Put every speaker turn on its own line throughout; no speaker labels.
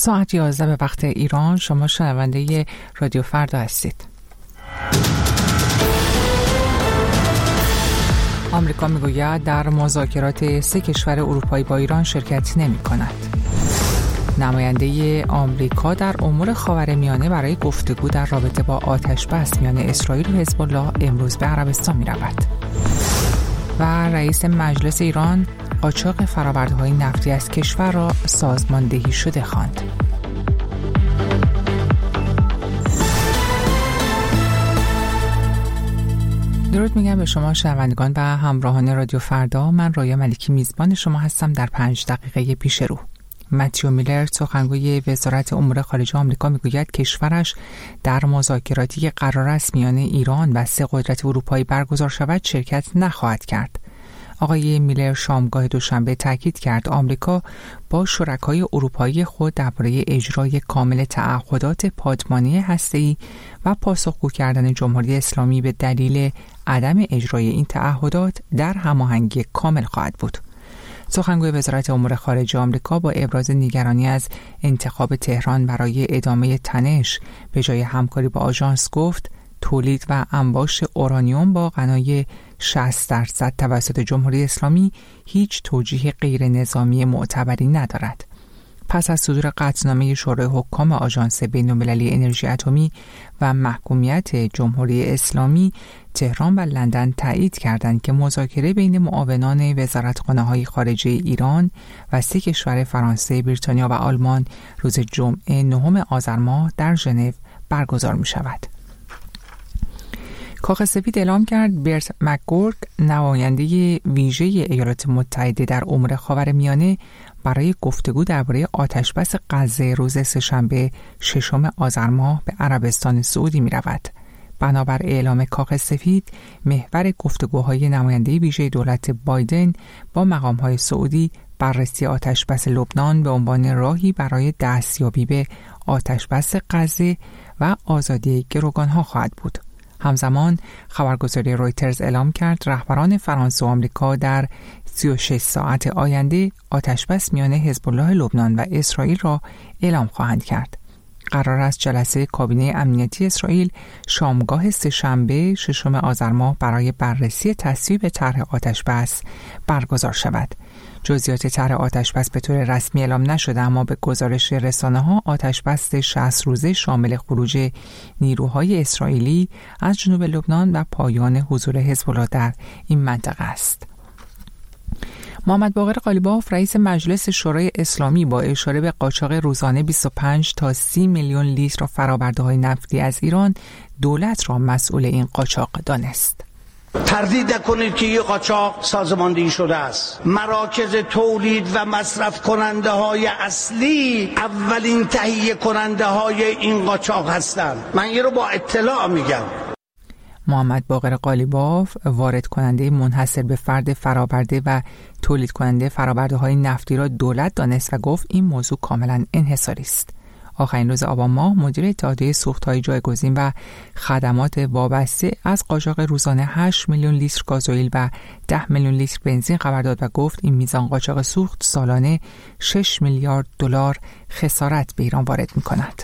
ساعت 11 به وقت ایران. شما شنونده رادیو فردا هستید. آمریکا میگوید در مذاکرات 3 کشور اروپایی با ایران شرکت نمی کند. نماینده آمریکا در امور خاورمیانه برای گفتگو در رابطه با آتش‌بس میان اسرائیل و حزب الله امروز به عربستان می رود. و رئیس مجلس ایران قاچاق فرآورده‌های نفتی از کشور را سازماندهی شده خواند. درود میگم به شما شنوندگان و همراهان رادیو فردا. من رویا ملکی میزبان شما هستم در 5 دقیقه پیش رو. متیو میلر سخنگوی وزارت امور خارجه آمریکا میگوید کشورش در مذاکراتی که قرار است میان ایران و 3 قدرت اروپایی برگزار شود شرکت نخواهد کرد. آقای میلر شامگاه دوشنبه تاکید کرد آمریکا با شرکای اروپایی خود درباره اجرای کامل تعهدات پادمانی هسته‌ای و پاسخگو کردن جمهوری اسلامی به دلیل عدم اجرای این تعهدات در هماهنگی کامل خواهد بود. سخنگوی وزارت امور خارجه آمریکا با ابراز نگرانی از انتخاب تهران برای ادامه تنش به جای همکاری با آژانس گفت تولید و انباشت اورانیوم با غنای 60% توسط جمهوری اسلامی هیچ توجیه غیر نظامی معتبری ندارد. پس از صدور قطعنامه شورای حکام آژانس بین‌المللی انرژی اتمی و محکومیت جمهوری اسلامی، تهران و لندن تایید کردند که مذاکره بین معاونان وزارتخانه‌های خارجه ایران و 3 کشور فرانسه، بریتانیا و آلمان روز جمعه 9 آذر ماه در ژنو برگزار می‌شود. کاخ سفید اعلام کرد برت مکگورک، نماینده ویژه ایالات متحده در امور خاورمیانه، برای گفتگو درباره آتش‌بس غزه روز سه‌شنبه 6 آذر ماه به عربستان سعودی می‌رود. بنابر اعلام کاخ سفید، محور گفتگوهای نماینده ویژه دولت بایدن با مقام‌های سعودی بررسی آتش‌بس لبنان به عنوان راهی برای دستیابی به آتش‌بس غزه و آزادی گروگان‌ها خواهد بود. همزمان خبرگزاری رویترز اعلام کرد رهبران فرانسه و آمریکا در 36 ساعت آینده آتش‌بس میان حزب الله لبنان و اسرائیل را اعلام خواهند کرد. قرار است جلسه کابینه امنیتی اسرائیل شامگاه سه‌شنبه 6 آذر ماه برای بررسی تصویب طرح آتش‌بس برگزار شود. جزئیات طرح آتش‌بس به طور رسمی اعلام نشده، اما به گزارش رسانه‌ها آتش‌بس 60 روزه شامل خروج نیروهای اسرائیلی از جنوب لبنان و پایان حضور حزب الله در این منطقه است. محمد باقر قالیباف رئیس مجلس شورای اسلامی با اشاره به قاچاق روزانه 25 تا 30 میلیون لیتر فرآورده‌های نفتی از ایران، دولت را مسئول این قاچاق دانست.
تردید نکنید که این قاچاق سازماندهی شده است. مراکز تولید و مصرف کننده های اصلی اولین تهیه کننده های این قاچاق هستند. من این رو با اطلاع میگم.
محمد باقر قالیباف وارد کننده منحصر به فرد فرآورده و تولید کننده فرآورده‌های نفتی را دولت دانست و گفت این موضوع کاملا انحصاری است. آخرین روز آبان ماه مدیر اتحادیه سوخت‌های جایگزین و خدمات وابسته از قاچاق روزانه 8 میلیون لیتر گازوئیل و 10 میلیون لیتر بنزین خبر داد و گفت این میزان قاچاق سوخت سالانه 6 میلیارد دلار خسارت به ایران وارد می‌کند.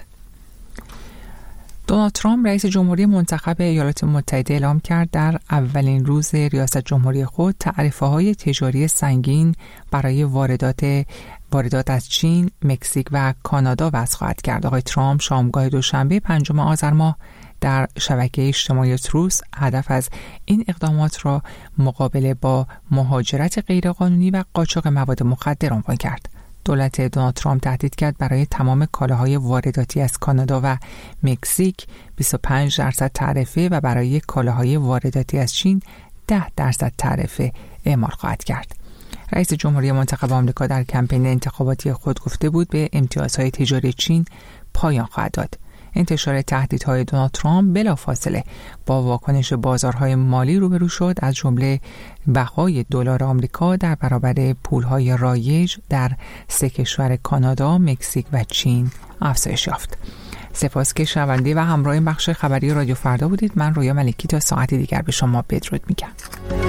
دونالد ترامپ رئیس جمهوری منتخب ایالات متحده اعلام کرد در اولین روز ریاست جمهوری خود تعرفه‌های تجاری سنگین برای واردات از چین، مکزیک و کانادا وضع خواهد کرد. آقای ترامپ شامگاه دوشنبه 5 آذر ماه در شبکه اجتماعی تروس هدف از این اقدامات را مقابله با مهاجرت غیرقانونی و قاچاق مواد مخدر عنوان کرد. دولت دونالد ترامپ تهدید کرد برای تمام کالاهای وارداتی از کانادا و مکزیک 25% تعرفه و برای کالاهای وارداتی از چین 10% تعرفه اعمال خواهد کرد. رئیس جمهوری منتخب آمریکا در کمپین انتخاباتی خود گفته بود به امتیازهای تجاری چین پایان خواهد داد. انتشار تهدیدهای دونالد ترامپ بلافاصله با واکنش بازارهای مالی روبرو شد، از جمله بهای دلار آمریکا در برابر پولهای رایج در 3 کشور کانادا، مکزیک و چین افزایش یافت. سپاس که شنونده و همراه بخش خبری رادیو فردا بودید. من رویا ملکی تا ساعت دیگر به شما بدرود میگم.